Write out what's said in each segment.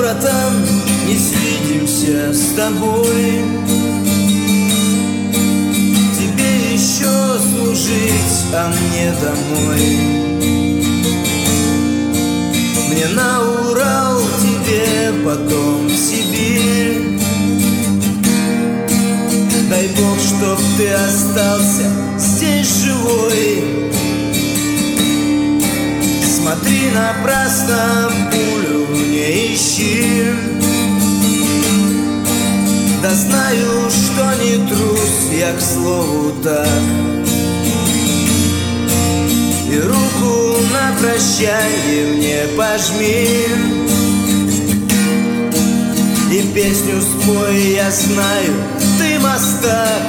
братан, не свидимся с тобой. Тебе еще служить, а мне домой. Мне на Урал, тебе потом в Сибирь. Дай Бог, чтоб ты остался здесь живой. Смотри, напрасно пулю не ищи. Да знаю, что не трус я, к слову, так. И руку на прощанье мне пожми. И песню спой, я знаю, ты мастак.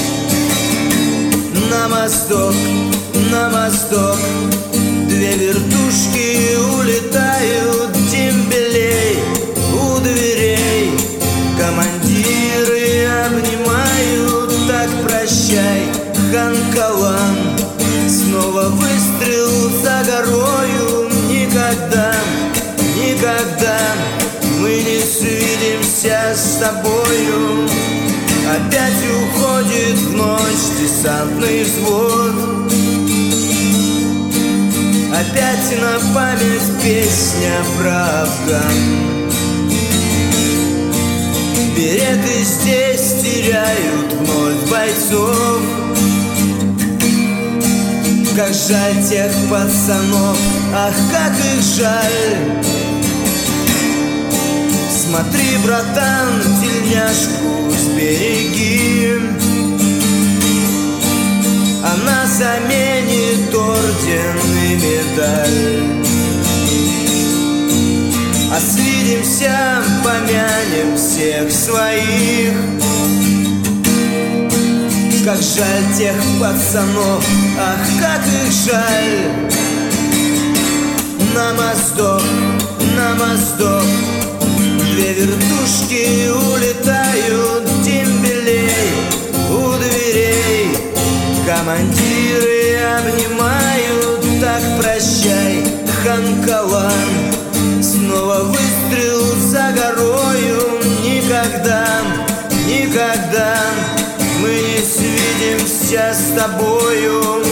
На мосток, на мосток две вертушки улетают дембелей у дверей. Командиры обнимают, так прощай, хан Калан. Снова выстрел за горою, никогда, никогда мы не свидимся с тобою. Опять уходит в ночь десантный взвод. Опять на память песня про Афган. Береты здесь теряют вновь бойцов. Как жаль тех пацанов, ах, как их жаль. Смотри, братан, тельняшку сбереги. Она заменит орден и медаль. А свидимся, помянем всех своих. Как жаль тех пацанов, ах, как их жаль. На мосток, на мосток две вертушки улетают дембелей у дверей. Командиры обнимают, так прощай, хан Калан. Снова выстрел за горою, никогда, никогда мы не свидимся с тобою.